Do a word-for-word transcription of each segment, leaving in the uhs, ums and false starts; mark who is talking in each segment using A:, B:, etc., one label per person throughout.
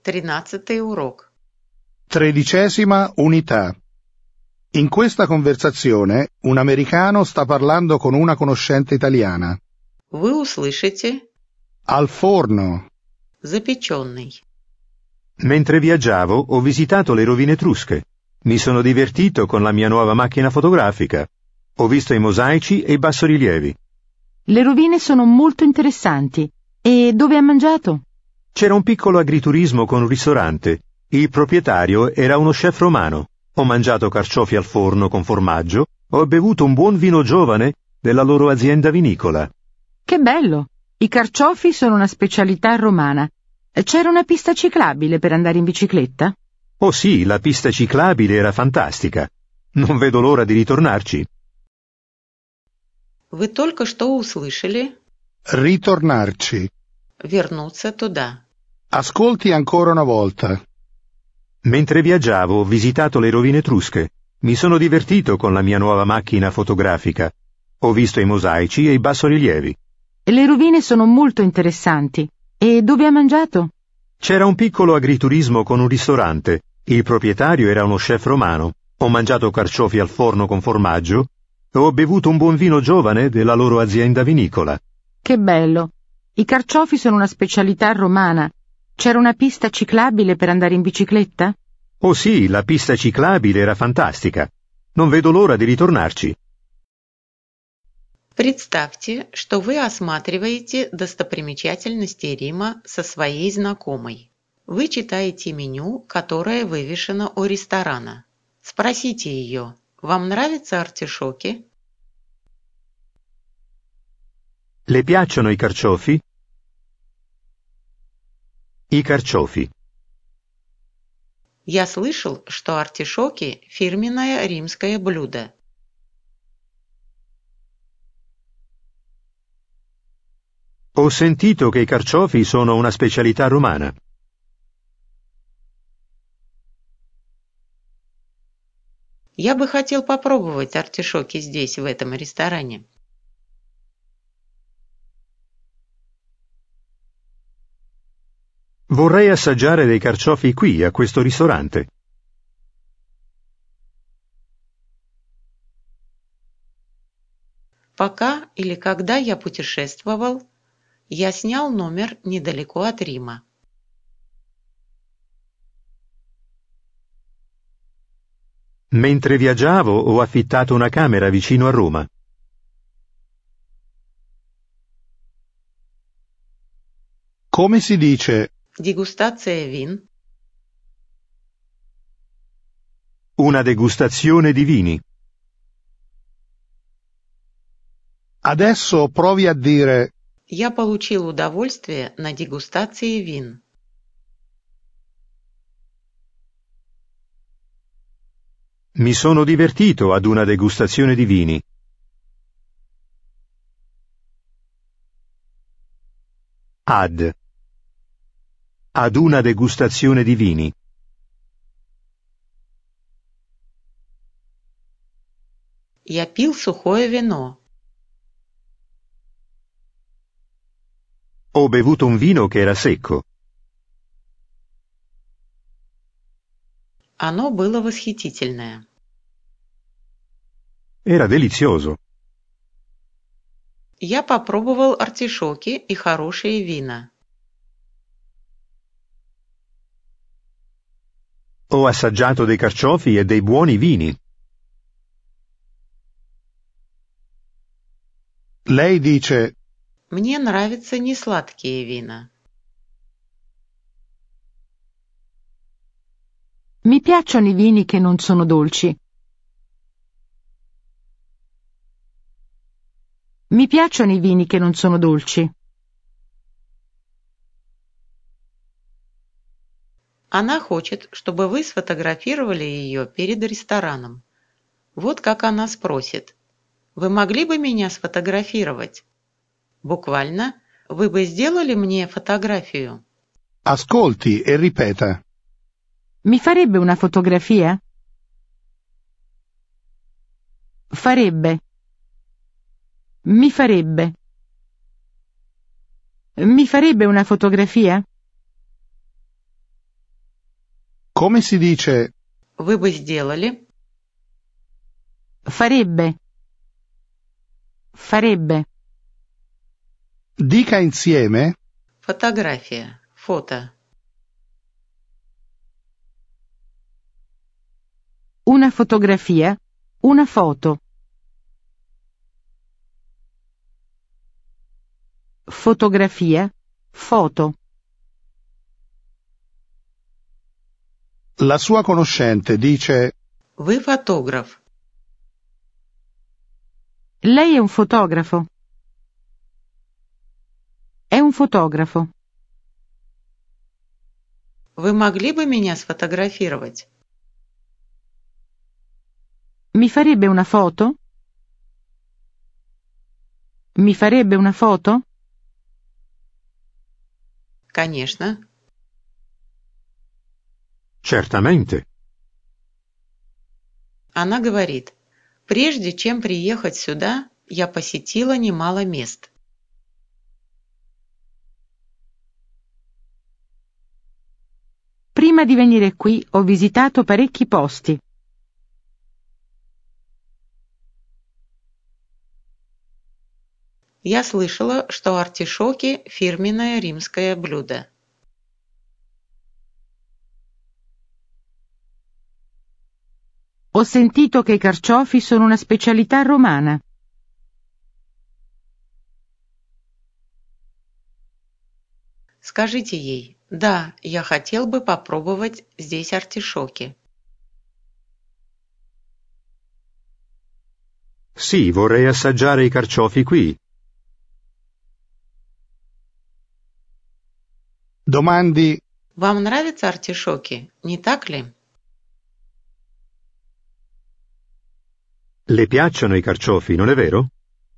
A: Тринадцатый урок.
B: Tredicesima unità. In questa conversazione un americano sta parlando con una conoscente italiana.
A: Вы услышите
B: Al forno.
A: запеченный.
C: Mentre viaggiavo ho visitato le rovine etrusche. Mi sono divertito con la mia nuova macchina fotografica. Ho visto i mosaici e i bassorilievi.
D: Le rovine sono molto interessanti. E dove ha mangiato?
C: C'era un piccolo agriturismo con un ristorante. Il proprietario era uno chef romano. Ho mangiato carciofi al forno con formaggio. Ho bevuto un buon vino giovane della loro azienda vinicola.
D: Che bello! I carciofi sono una specialità romana. C'era una pista ciclabile per andare in bicicletta?
C: Oh sì, la pista ciclabile era fantastica. Non vedo l'ora di ritornarci.
A: Вы только что услышали
B: Ritornarci.
A: вернуться туда.
B: Ascolti ancora una volta.
C: Mentre viaggiavo ho visitato le rovine etrusche. Mi sono divertito con la mia nuova macchina fotografica. Ho visto i mosaici e i bassorilievi.
D: Le rovine sono molto interessanti. E dove ha mangiato?
C: C'era un piccolo agriturismo con un ristorante. Il proprietario era uno chef romano. Ho mangiato carciofi al forno con formaggio. Ho bevuto un buon vino giovane della loro azienda vinicola.
D: Che bello! I carciofi sono una specialità romana. C'era una pista ciclabile per andare in bicicletta?
C: Oh sì, la pista ciclabile era fantastica. Non vedo l'ora di ritornarci.
A: Представьте, что вы осматриваете достопримечательности Рима со своей знакомой. Вы читаете меню, которое вывешено у ресторана. Спросите ее, вам нравятся артишоки?
C: Le piacciono i carciofi? I carciofi.
A: Я слышал, что артишоки – фирменное римское блюдо.
C: Ho sentito che i carciofi sono una specialità romana.
A: Я бы хотел попробовать артишоки здесь, в этом ресторане.
C: Vorrei assaggiare dei carciofi qui, a questo ristorante.
A: Пока или когда я путешествовал, я снял номер недалеко от Рима.
C: Mentre viaggiavo ho affittato una camera vicino a Roma.
B: Come si dice
A: Дегустация вин.
C: Una degustazione di vini.
B: adesso provi a dire
A: Я получил удовольствие на дегустации вин.
C: Mi sono divertito ad una degustazione di vini. Ad. Ad una degustazione di vini.
A: Я пил сухое вино.
C: Ho bevuto un vino che era secco.
A: Оно было восхитительное.
C: Era delizioso.
A: Я попробовал артишоки и хорошие вина.
C: Ho assaggiato dei carciofi e dei buoni vini.
B: Lei dice
A: Мне нравятся несладкие вина.
D: Mi piacciono i vini che non sono dolci. Mi piacciono i vini che non sono dolci.
A: Она хочет, чтобы вы сфотографировали ее перед рестораном. Вот как она спросит. Вы могли бы меня сфотографировать? Буквально, вы бы сделали мне фотографию?
B: ascolti e ripeta.
D: Mi farebbe una fotografia? Farebbe. Mi farebbe. Mi farebbe una fotografia?
B: Come si dice
A: Вы бы сделали?
D: Farebbe. Farebbe.
B: dica insieme
A: Фотография. Фото.
D: Una fotografia. Una foto. Fotografia. Foto.
B: la sua conoscente dice
A: Вы фотограф.
D: Lei è un fotografo. È un fotografo.
A: Вы могли бы меня сфотографировать?
D: Mi farebbe una foto? Mi farebbe una foto?
A: Конечно.
C: Certamente.
A: Она говорит, прежде чем приехать сюда, я посетила немало мест.
D: Prima di venire qui ho visitato parecchi posti.
A: Я слышала, что артишоки – фирменное римское блюдо.
D: Ho sentito che i carciofi sono una specialità romana.
A: Скажите ей, да, я хотел бы попробовать здесь артишоки.
C: Sì, vorrei assaggiare i carciofi qui.
B: domandi
A: Вам нравятся артишоки, не так ли?
C: Le piacciono i carciofi, non è vero?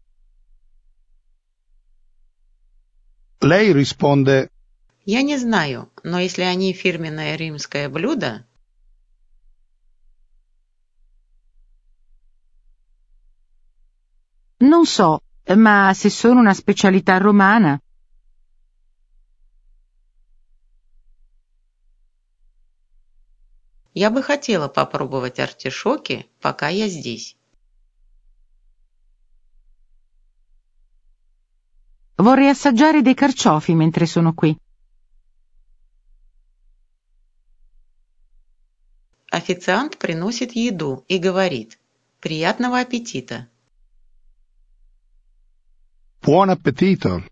B: lei risponde
A: Я не знаю, но если они фирменное римское блюдо,
D: Non so, ma se sono una specialità romana.
A: я бы хотела попробовать артишоки, пока я здесь.
D: Vorrei assaggiare dei carciofi mentre sono qui.
A: Официант приносит еду и говорит «Приятного аппетита».
B: buon appetito.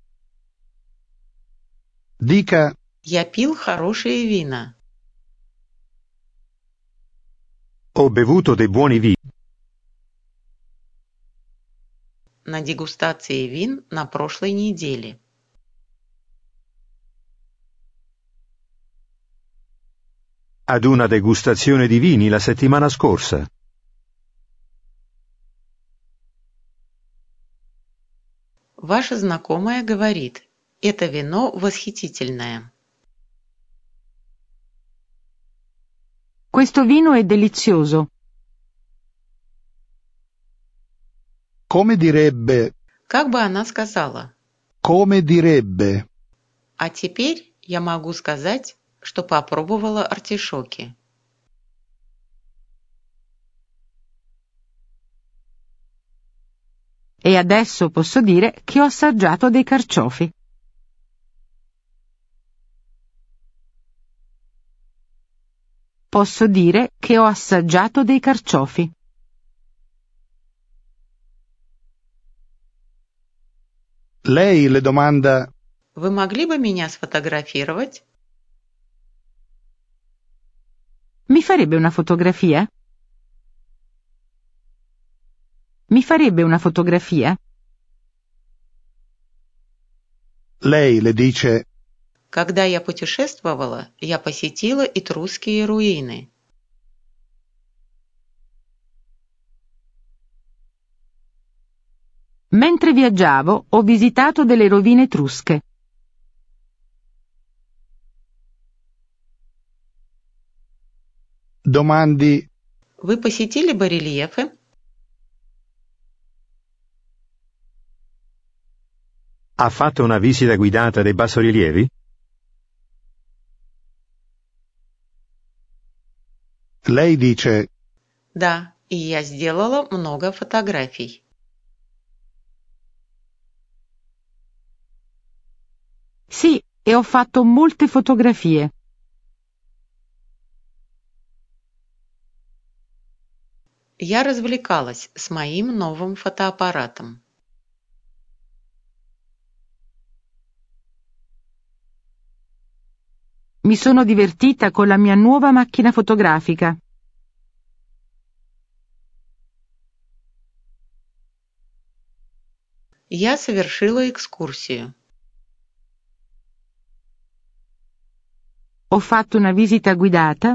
B: Dica
A: Я пил хорошие вина.
C: Ho bevuto dei buoni vini.
A: На дегустации вин на прошлой неделе.
C: Ad una degustazione di vini la settimana scorsa.
A: Ваша знакомая говорит, это вино восхитительное.
D: Questo vino è delizioso.
B: come direbbe
A: Как бы она сказала?
B: come direbbe
A: А теперь я могу сказать, что попробовала артишоки.
D: E adesso posso dire che ho assaggiato dei carciofi. Posso dire che ho assaggiato dei carciofi.
B: lei le domanda
A: Вы могли бы меня сфотографировать?
D: Mi farebbe una fotografia? Mi farebbe una fotografia?
B: lei le dice
A: Когда я путешествовала, я посетила этрусские руины.
D: Mentre viaggiavo ho visitato delle rovine etrusche.
B: domandi
A: Вы посетили барельефы?
C: Ha fatto una visita guidata dei bassorilievi?
B: Lei dice:
A: Да, и я сделала много фотографий.
D: Sì, e ho fatto molte fotografie.
A: Я развлекалась с моим новым фотоаппаратом.
D: Mi sono divertita con la mia nuova macchina fotografica.
A: Я совершила экскурсию.
D: Ho fatto una visita guidata.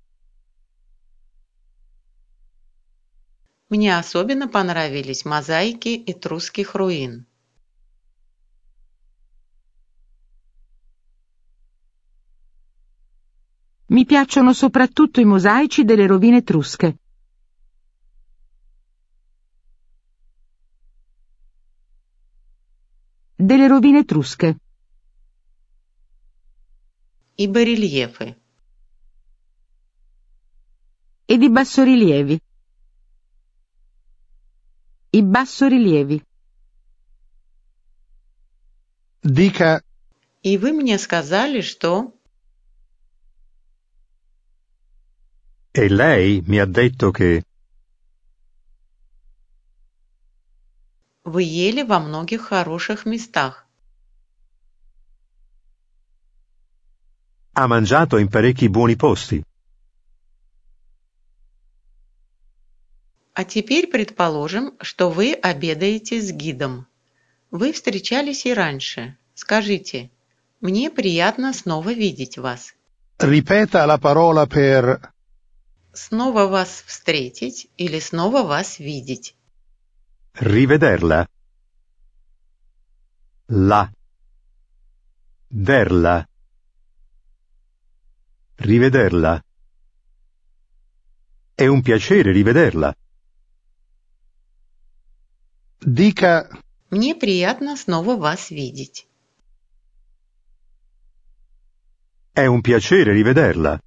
A: Мне особенно понравились мозаики этрусских руин.
D: Mi piacciono soprattutto i mosaici delle rovine etrusche. Delle rovine etrusche.
A: И барельефы.
D: E di bassorilievi. I bassorilievi.
B: Dica:
A: И вы мне сказали, что...
C: E lei mi ha detto che
A: Вы ели во многих хороших местах.
C: ha mangiato in parecchi buoni posti.
A: А теперь предположим, что вы обедаете с гидом. Вы встречались и раньше. Скажите, мне приятно снова видеть вас.
B: Ripeta la parola per
A: Снова вас встретить или снова вас видеть.
C: Rivederla. La. Derla. Rivederla. È un piacere rivederla.
B: Dica:
A: Мне приятно снова вас видеть.
C: È un piacere rivederla.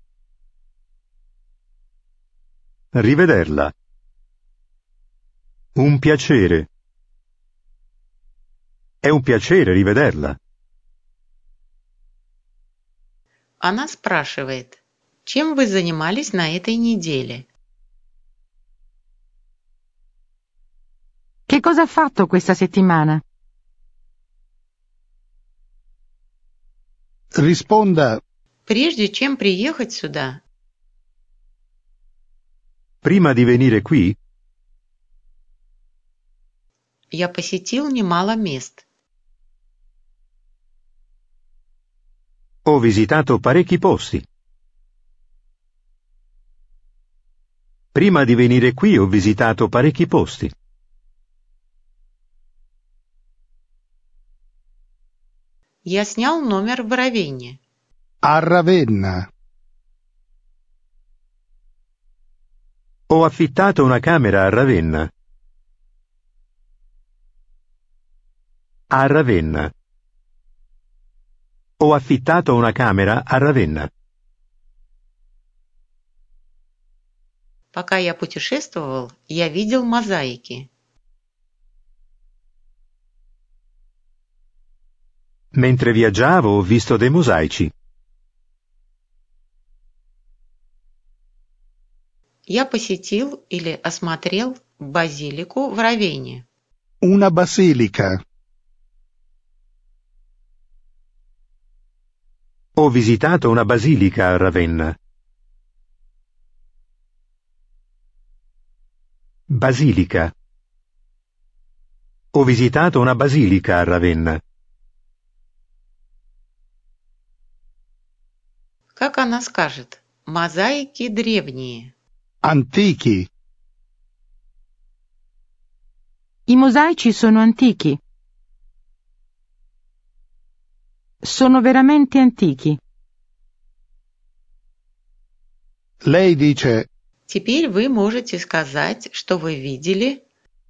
C: Rivederla. Un piacere. È un piacere rivederla.
A: Она спрашивает, чем вы занимались на этой неделе?
D: Che cosa ha fatto questa settimana?
B: Risponda:
A: Прежде чем приехать сюда,
C: Prima di venire qui,
A: я посетил немало мест.
C: ho visitato parecchi posti. Prima di venire qui ho visitato parecchi posti.
A: Я снял номер в Равенне.
B: a Ravenna.
C: Ho affittato una camera a Ravenna. A Ravenna. Ho affittato una camera a Ravenna.
A: Пока я путешествовал, я видел мозаики.
C: Mentre viaggiavo ho visto dei mosaici.
A: Я посетил или осмотрел базилику в Равенне.
B: Una basilica.
C: Ho visitato una basilica a Ravenna. Basilica. Ho visitato una basilica a Ravenna.
A: Как она скажет? Мозаики древние.
B: Antichi.
D: I mosaici sono antichi. Sono veramente antichi.
B: Lei dice:
A: Теперь вы можете сказать, что вы видели.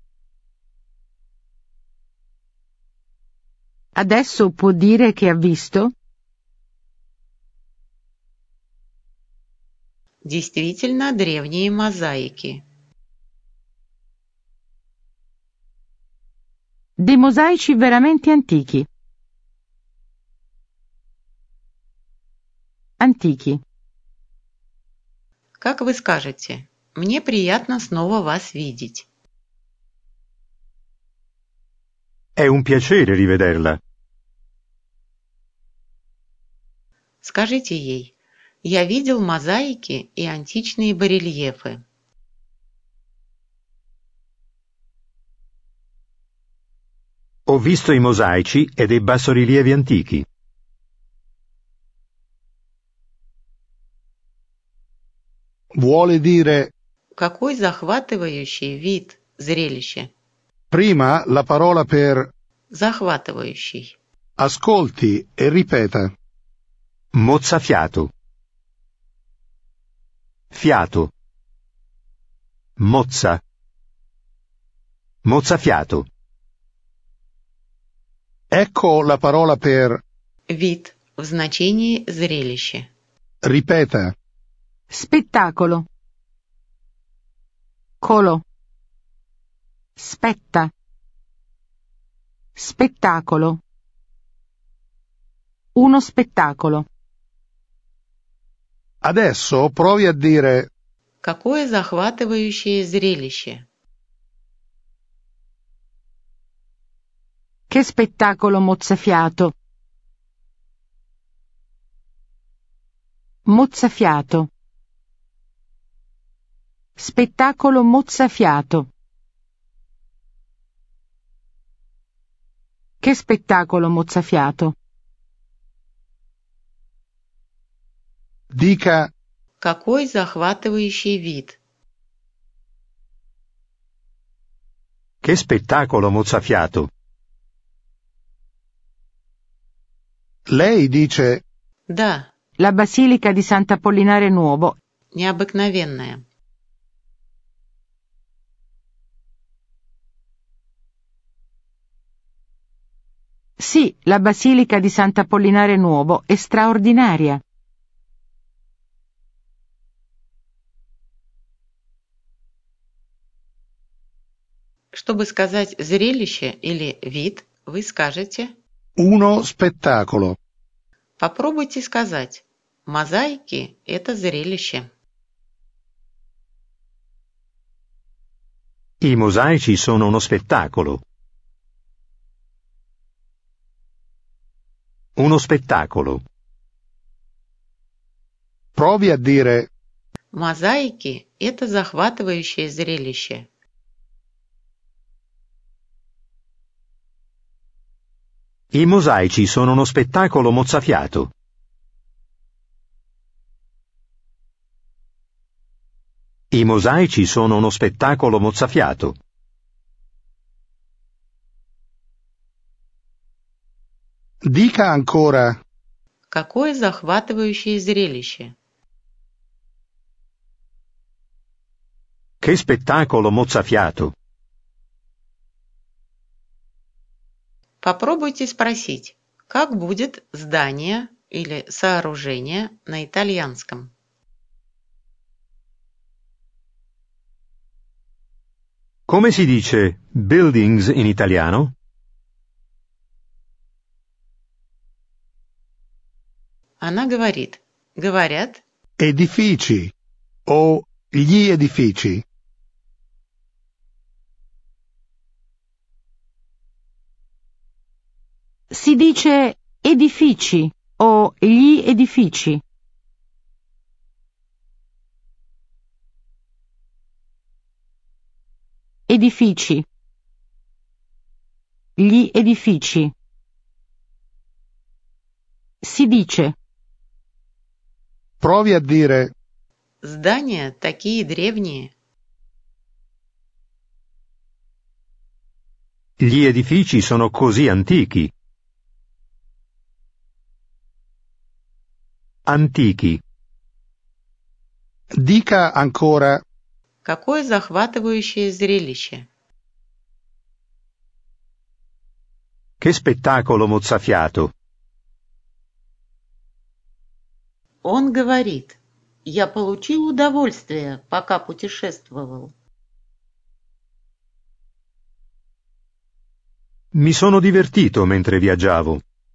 D: Adesso può dire che ha visto?
A: Действительно древние мозаики.
D: Dei mosaici veramente antichi. Antichi.
A: Как вы скажете? Мне приятно снова вас видеть.
C: È un piacere rivederla.
A: Скажите ей, я видел мозаики и античные барельефы.
C: Ho visto i mosaici e dei bassorilievi antichi.
B: Vuole dire
A: Какой захватывающий вид, зрелище.
B: prima la parola per
A: Захватывающий.
B: ascolti e ripeta.
C: Mozzafiato. Fiato. Mozza. Mozzafiato.
B: Ecco la parola per
A: Вид в значении зрелище.
B: ripeta.
D: Spettacolo. Colo. Spetta. Spettacolo. Uno spettacolo.
B: Adesso provi a dire
A: Какое захватывающее зрелище.
D: Che spettacolo mozzafiato. Mozzafiato. Spettacolo mozzafiato. Che spettacolo mozzafiato.
B: dica
A: Какой захватывающий вид.
C: Che spettacolo mozzafiato.
B: lei dice
A: Да,
D: La Basilica di Sant'Apollinare Nuovo.
A: необыкновенное.
D: Sì, la Basilica di Sant'Apollinare Nuovo è straordinaria.
A: Чтобы сказать зрелище или вид, вы скажете.
B: uno spettacolo.
A: Попробуйте сказать. Мозаики – это зрелище.
C: I mosaici sono uno spettacolo. Uno spettacolo.
B: Provi a dire
A: Мозаики – это захватывающее зрелище.
C: I mosaici sono uno spettacolo mozzafiato. I mosaici sono uno spettacolo mozzafiato.
B: dica ancora
A: Какое захватывающее зрелище.
C: Che spettacolo mozzafiato.
A: Попробуйте спросить, как будет здание или сооружение на итальянском.
C: Come si dice buildings in italiano?
A: Она говорит, говорят,
B: edifici o gli edifici.
D: Si dice edifici o gli edifici. Edifici. Gli edifici. Si dice.
B: Provi a dire
A: здания такие древние.
C: Gli edifici sono così antichi. Antichi.
B: dica ancora
A: Какое захватывающее зрелище.
C: Che spettacolo mozzafiato.
A: Он говорит, Я получил удовольствие, пока путешествовал.
C: Mi sono divertito mentre viaggiavo.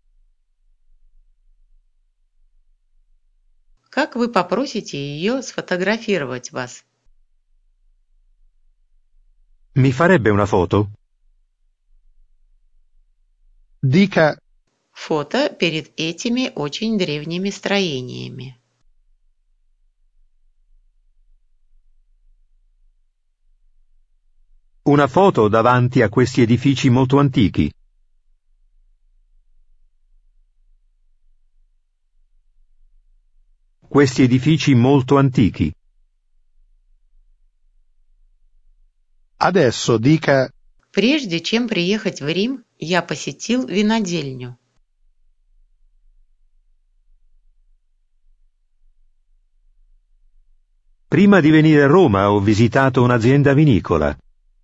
A: Как вы попросите ее сфотографировать вас?
C: Mi farebbe una foto?
B: Dica
A: Фото перед этими очень древними строениями.
C: Una foto davanti a questi edifici molto antichi. Questi edifici molto antichi.
B: adesso dica
A: Прежде чем приехать в Рим, я посетил винодельню.
C: Prima di venire a Roma ho visitato un'azienda vinicola.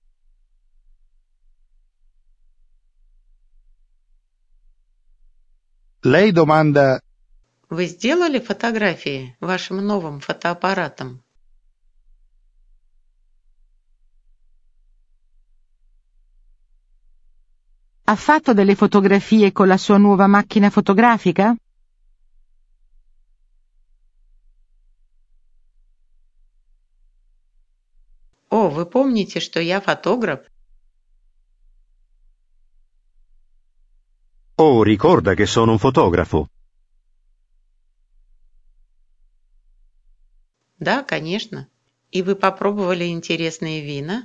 B: lei domanda
A: Вы сделали фотографии вашим новым фотоаппаратом?
D: Ha fatto delle fotografie con la sua nuova macchina fotografica?
A: О, вы помните, что я фотограф?
C: Oh, ricorda che sono un fotografo.
A: Да, конечно. И вы попробовали интересные вина?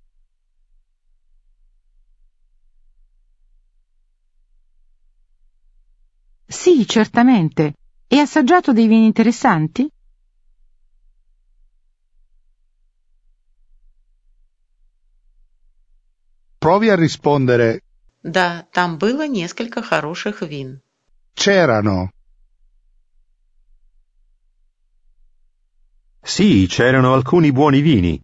D: Sì, certamente. E assaggiato dei vini interessanti?
B: provi a rispondere
A: Да, там было несколько хороших вин.
B: c'erano.
C: Sì, c'erano alcuni buoni vini.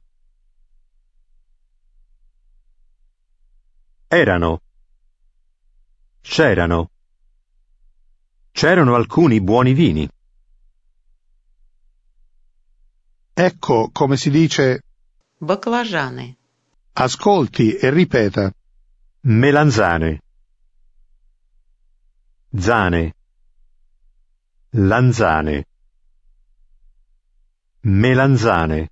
C: Erano. C'erano. C'erano alcuni buoni vini.
B: Ecco come si dice
A: Баклажаны.
B: ascolti e ripeta.
C: Melanzane. Zane. Lanzane. Melanzane.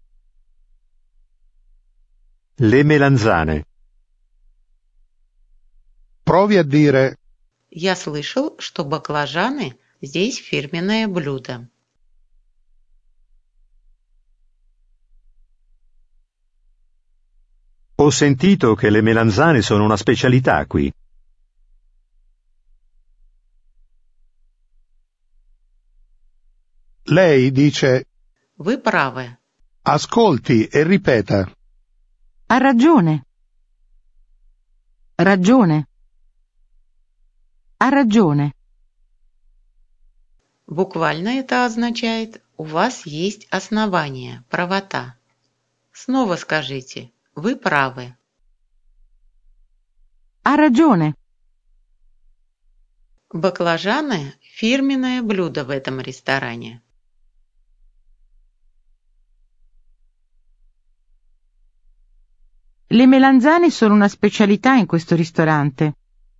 C: Le melanzane.
B: Provi a dire
A: Я слышал, что баклажаны здесь фирменное блюдо.
C: Ho sentito che le melanzane sono una specialità qui.
B: lei dice
A: Вы правы.
B: ascolti e ripeta.
D: Ha ragione. Ragione. Ha ragione.
A: Буквально это означает «у вас есть основания, правота». Снова скажите «вы правы».
D: Ha ragione.
A: Баклажаны – фирменное блюдо в этом ресторане.
D: Le melanzane sono una specialità in questo ristorante.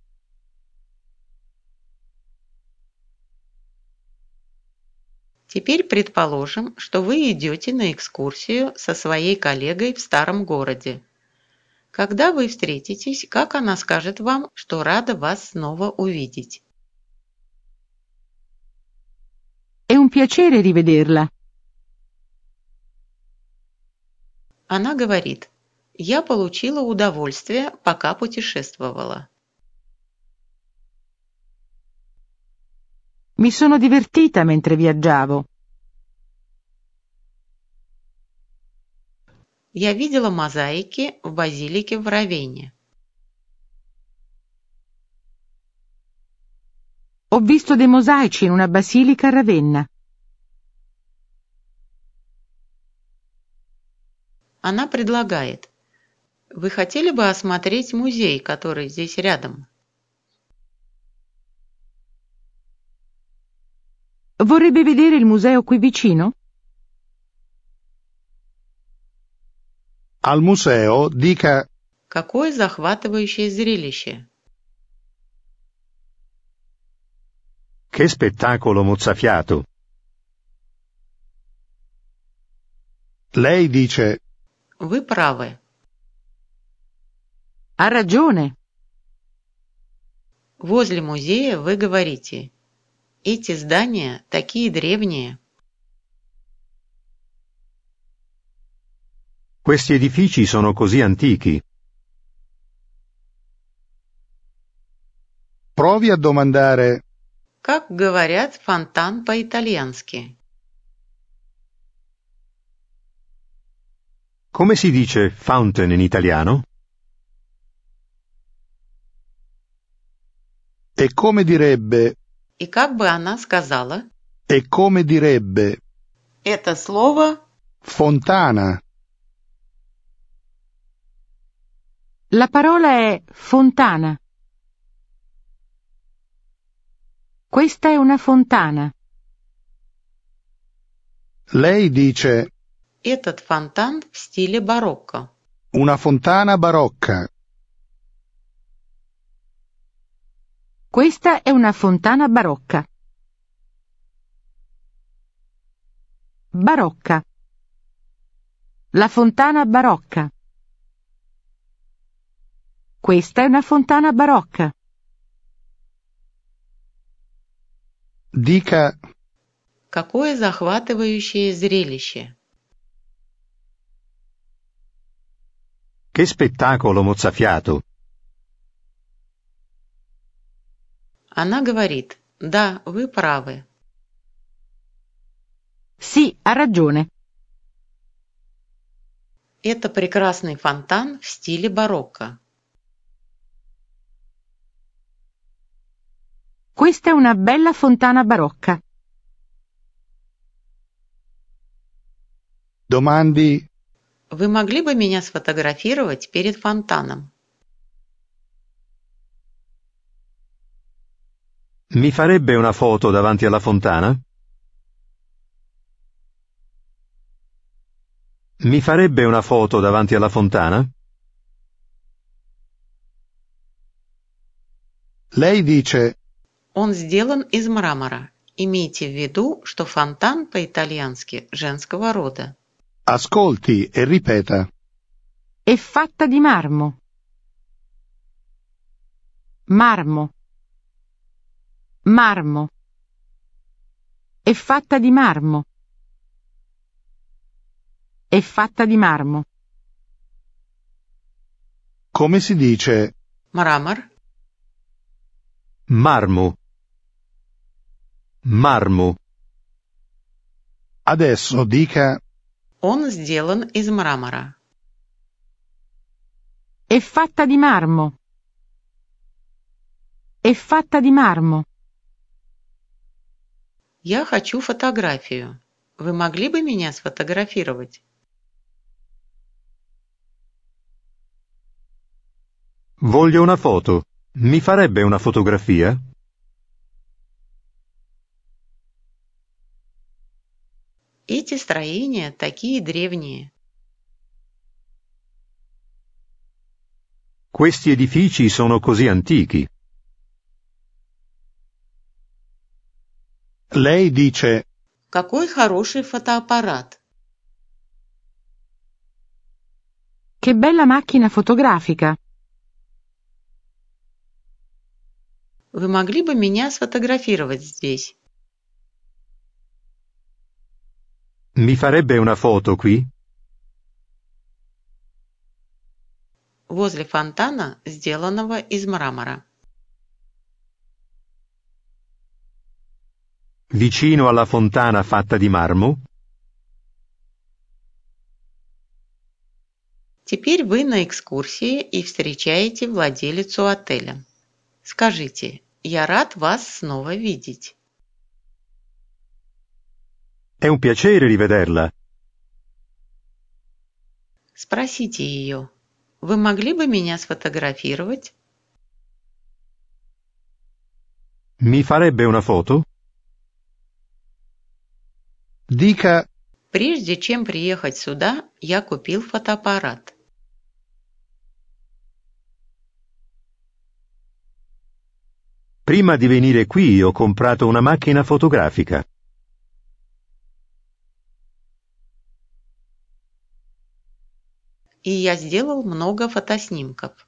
A: Теперь предположим, что вы идете на экскурсию со своей коллегой в старом городе. Когда вы встретитесь, как она скажет вам, что рада вас снова увидеть?
D: È un piacere rivederla.
A: Она говорит: «Я получила удовольствие, пока путешествовала».
D: Mi sono divertita mentre viaggiavo.
A: Я видела мозаики в базилике в Равенне.
D: Ho visto dei mosaici in una basilica a Ravenna.
A: Она предлагает: «Вы хотели бы осмотреть музей, который здесь рядом?»
D: Vorrebbe vedere il museo qui vicino?
B: Al museo dica
A: Какое захватывающее зрелище!
C: Che spettacolo mozzafiato!
B: Lei dice
A: Вы правы.
D: Ha ragione.
A: Возле музея вы говорите. Эти здания такие древние.
C: Questi edifici sono così antichi.
B: provi a domandare
A: Как говорят фонтан по-итальянски?
C: Come si dice fountain in italiano?
B: e come direbbe
A: И как бы она сказала?
B: e come direbbe
A: Это слово
B: fontana.
D: La parola è fontana. Questa è una fontana.
B: Lei dice
A: этот фонтан в стиле барокко.
B: una fontana barocca.
D: Questa è una fontana barocca. Barocca. La fontana barocca. Questa è una fontana barocca.
B: Dica
A: Какое захватывающее зрелище!
C: Che spettacolo mozzafiato!
A: Она говорит, да, вы правы.
D: Sì, ha ragione.
A: Это прекрасный фонтан в стиле барокко.
D: Questa è una bella fontana barocca.
B: domandi
A: Вы могли бы меня сфотографировать перед фонтаном?
C: Mi farebbe una foto davanti alla fontana? Mi farebbe una foto davanti alla fontana?
B: Lei dice
A: Он сделан из мрамора. Имейте в виду, что фонтан по-итальянски женского рода.
B: ascolti e ripeta.
D: È fatta di marmo. Marmo. Marmo. È fatta di marmo. È fatta di marmo.
B: Come si dice
A: Мрамор.
C: Marmo. Marmo.
B: adesso dica
A: Он сделан из мрамора.
D: È fatta di marmo. È fatta di marmo.
A: Я хочу фотографию. Вы могли бы меня сфотографировать?
C: Voglio una foto. Mi farebbe una fotografia?
A: Эти строения такие древние.
C: Questi edifici sono così antichi.
B: lei dice
A: Какой хороший фотоаппарат.
D: Che bella macchina fotografica.
A: Вы могли бы меня сфотографировать здесь?
C: Mi farebbe una foto qui?
A: Возле фонтана, сделанного из мрамора.
C: Vicino alla fontana fatta di marmo?
A: Теперь вы на экскурсии и встречаете владелицу отеля. Скажите, я рад вас снова видеть.
C: È un piacere rivederla.
A: Спросите ее, вы могли бы меня сфотографировать?
C: Mi farebbe una foto?
B: dica
A: Прежде чем приехать сюда, я купил фотоаппарат.
C: Prima di venire qui ho comprato una macchina fotografica.
A: И я сделал много фотоснимков.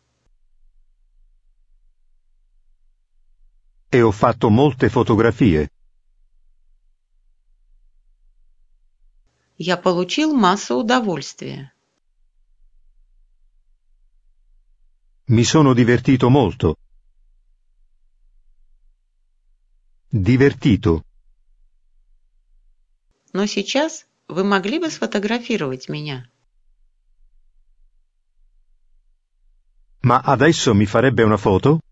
C: E ho fatto molte fotografie.
A: Я получил массу удовольствия.
C: Mi sono divertito molto. Divertito.
A: Но сейчас вы могли бы сфотографировать меня?
C: Ma adesso mi farebbe una foto?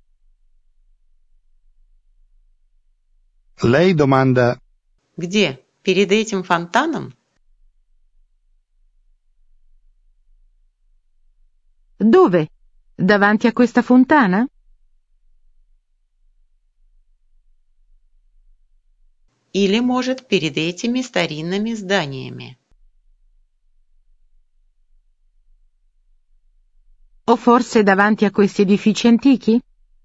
B: Lei domanda:
A: Где? Перед этим фонтаном?
D: Dove? Davanti a questa fontana?
A: Или, может, перед этими старинными зданиями?
D: O forse davanti a questi edifici antichi?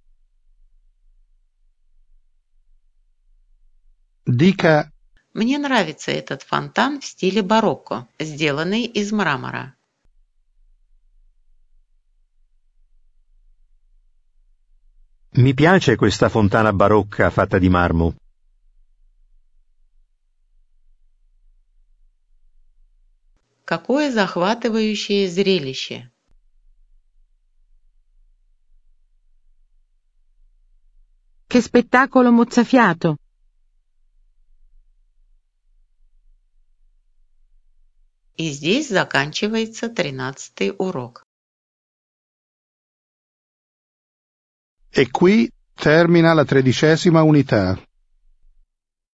B: dica
A: Мне нравится этот фонтан в стиле барокко, сделанный из мрамора.
C: Mi piace questa fontana barocca fatta di marmo.
A: Какое захватывающее зрелище!
D: Che spettacolo mozzafiato!
A: И здесь заканчивается тринадцатый урок.
B: E qui termina la tredicesima unità.